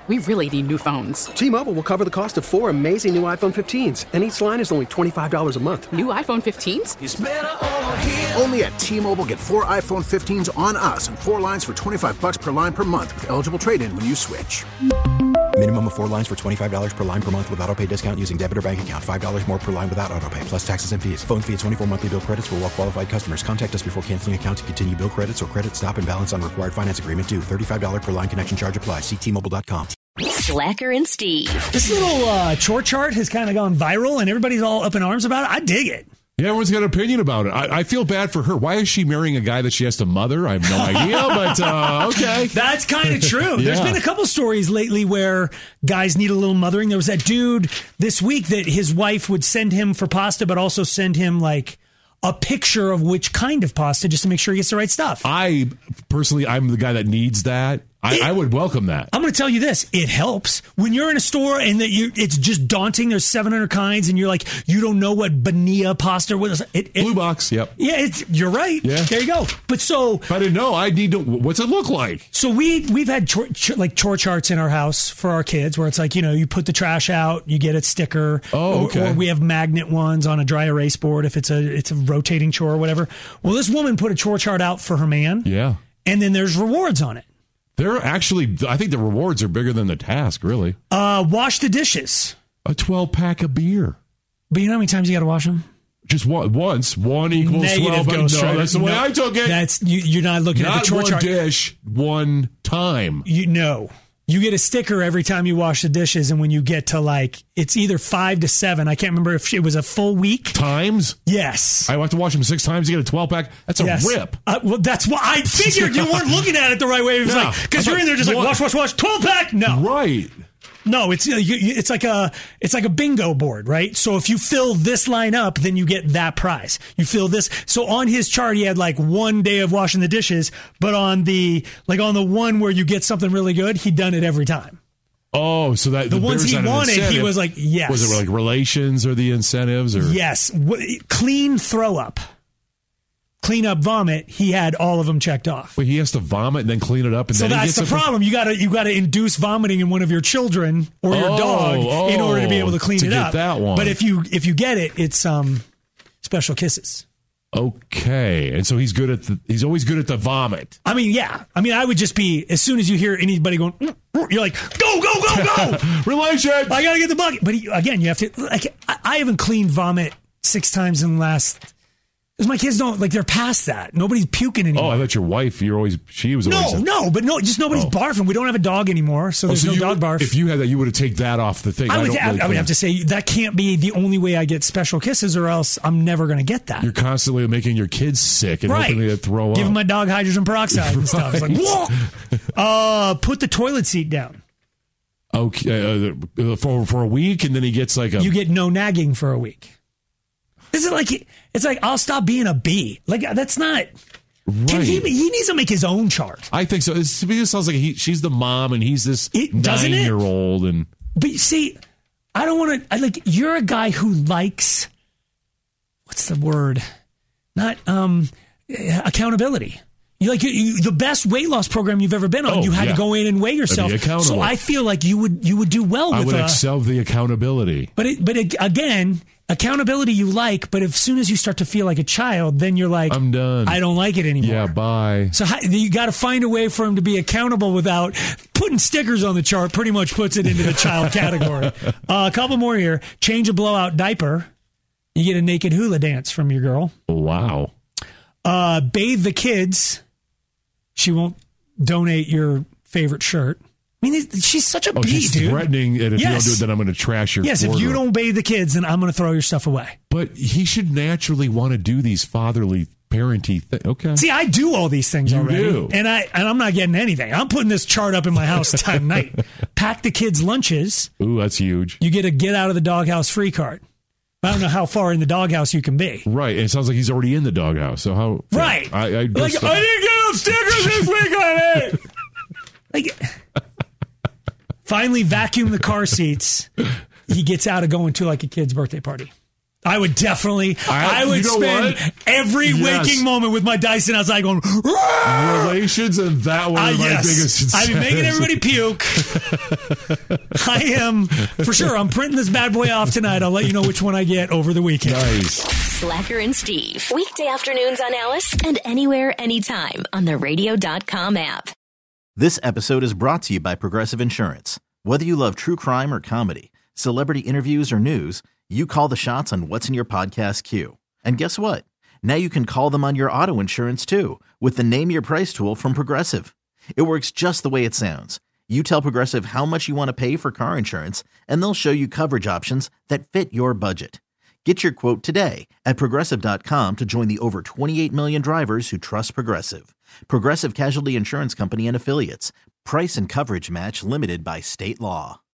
We really need new phones. T-Mobile will cover the cost of 4 amazing new iPhone 15s, and each line is only $25 a month. New iPhone 15s? It's better over here. Only at T-Mobile, get 4 iPhone 15s on us and 4 lines for $25 per line per month with eligible trade-in when you switch. Minimum of 4 lines for $25 per line per month with autopay discount using debit or bank account. $5 more per line without autopay, plus taxes and fees. Phone fee at 24 monthly bill credits for well-qualified customers. Contact us before canceling account to continue bill credits or credit stop and balance on required finance agreement due. $35 per line connection charge applies. See T-Mobile.com. Slacker and Steve. This little chore chart has kind of gone viral, and everybody's all up in arms about it. I dig it. Yeah, everyone's got an opinion about it. I feel bad for her. Why is she marrying a guy that she has to mother? I have no idea, but okay. That's kind of true. There's been a couple stories lately where guys need a little mothering. There was that dude this week that his wife would send him for pasta, but also send him like a picture of which kind of pasta just to make sure he gets the right stuff. I'm the guy that needs that. I would welcome that. I'm going to tell you this. It helps. When you're in a store and it's just daunting, there's 700 kinds, and you're like, you don't know what Benia pasta was. Blue box, yep. Yeah, you're right. Yeah. There you go. But if I didn't know, I need to, what's it look like? So we've had chore charts in our house for our kids where it's like, you put the trash out, you get a sticker. Oh, okay. Or we have magnet ones on a dry erase board if it's a rotating chore or whatever. Well, this woman put a chore chart out for her man. Yeah. And then there's rewards on it. They're actually, I think the rewards are bigger than the task, really. Wash the dishes. A 12-pack of beer. But you know how many times you got to wash them? Just once. 1 equals Negative 12. No, that's the way I took it. That's you're not looking at the chore chart. Not one dish, one time. You get a sticker every time you wash the dishes, and when you get to it's either 5 to 7. I can't remember if it was a full week. Times? Yes. I have to wash them 6 times to get a 12-pack? That's a rip. Well, that's why I figured you weren't looking at it the right way. It was because you're in there just wash, 12-pack. No. Right. No, it's like a bingo board, right? So if you fill this line up, then you get that prize. You fill this. So on his chart, he had 1 day of washing the dishes, but on the one where you get something really good, he'd done it every time. Oh, so that the ones he wanted, he was like, yes. Was it relations or the incentives or yes, clean throw up. Clean up vomit, he had all of them checked off. Wait, he has to vomit and then clean it up, and so then that's the problem. You got to induce vomiting in one of your children or your dog in order to be able to clean it up. That one. But if you get it, it's special kisses. Okay, and so he's always good at the vomit. I mean, yeah. I mean, I would just be as soon as you hear anybody going, you're like, go. Relations. I gotta get the bucket. But again, you have to. I haven't cleaned vomit 6 times in the last. Because my kids don't, they're past that. Nobody's puking anymore. Oh, I thought your wife, she was always... Just nobody's barfing. We don't have a dog anymore, so there's no dog barf. If you had that, you would have taken that off the thing. I would have to say, that can't be the only way I get special kisses, or else I'm never going to get that. You're constantly making your kids sick and hoping they throw up. Give my dog hydrogen peroxide and stuff. It's like, whoa! Put the toilet seat down. Okay, for a week, and then he gets You get no nagging for a week. Is it it's like I'll stop being a bee? That's not. Right. He needs to make his own chart. I think so. It sounds like she's the mom and he's this 9-year-old. But see, I don't want to. You're a guy who likes. What's the word? Not accountability. The best weight loss program you've ever been on. You had to go in and weigh yourself. So I feel like you would do well with. I would excel the accountability. But again. Accountability you like, but as soon as you start to feel like a child, then you're like, I'm done. I don't like it anymore. Yeah, bye. So you got to find a way for him to be accountable without putting stickers on the chart. Pretty much puts it into the child category. A couple more here. Change a blowout diaper. You get a naked hula dance from your girl. Wow. Bathe the kids. She won't donate your favorite shirt. I mean, she's such a bee, she's dude. Threatening, and if you don't do it, then I'm going to trash your Yes, wardrobe. If you don't bathe the kids, then I'm going to throw your stuff away. But he should naturally want to do these fatherly, parenty things. Okay. See, I do all these things already. Do. And I'm not getting anything. I'm putting this chart up in my house time night. Pack the kids' lunches. Ooh, that's huge. You get a get out of the doghouse free card. I don't know how far in the doghouse you can be. Right. And it sounds like he's already in the doghouse. So how? Right. I didn't get enough stickers this week on it. Finally vacuum the car seats. He gets out of going to a kid's birthday party. I would definitely. I would spend every waking moment with my Dyson outside going, relations, and that one is my biggest I'd be making everybody puke. I am, for sure. I'm printing this bad boy off tonight. I'll let you know which one I get over the weekend. Nice. Slacker and Steve. Weekday afternoons on Alice and anywhere, anytime on the radio.com app. This episode is brought to you by Progressive Insurance. Whether you love true crime or comedy, celebrity interviews or news, you call the shots on what's in your podcast queue. And guess what? Now you can call them on your auto insurance too with the Name Your Price tool from Progressive. It works just the way it sounds. You tell Progressive how much you want to pay for car insurance, and they'll show you coverage options that fit your budget. Get your quote today at Progressive.com to join the over 28 million drivers who trust Progressive. Progressive Casualty Insurance Company and Affiliates. Price and coverage match limited by state law.